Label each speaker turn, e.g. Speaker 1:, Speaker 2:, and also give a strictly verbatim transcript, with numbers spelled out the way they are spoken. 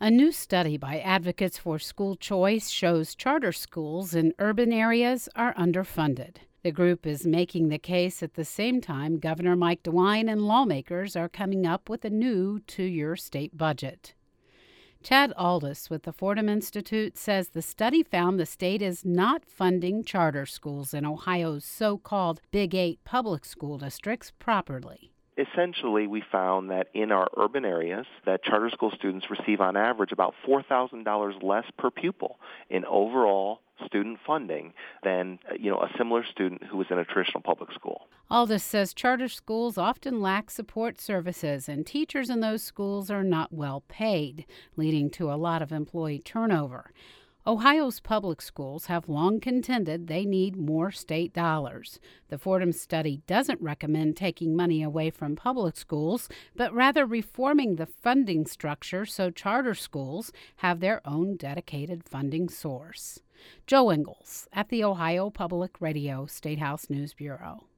Speaker 1: A new study by Advocates for School Choice shows charter schools in urban areas are underfunded. The group is making the case at the same time Governor Mike DeWine and lawmakers are coming up with a new two-year state budget. Chad Aldous with the Fordham Institute says the study found the state is not funding charter schools in Ohio's so-called Big Eight public school districts properly.
Speaker 2: Essentially, we found that in our urban areas, that charter school students receive on average about four thousand dollars less per pupil in overall student funding than, you know, a similar student who was in a traditional public school.
Speaker 1: Aldous says charter schools often lack support services, and teachers in those schools are not well paid, leading to a lot of employee turnover. Ohio's public schools have long contended they need more state dollars. The Fordham study doesn't recommend taking money away from public schools, but rather reforming the funding structure so charter schools have their own dedicated funding source. Joe Ingles at the Ohio Public Radio State House News Bureau.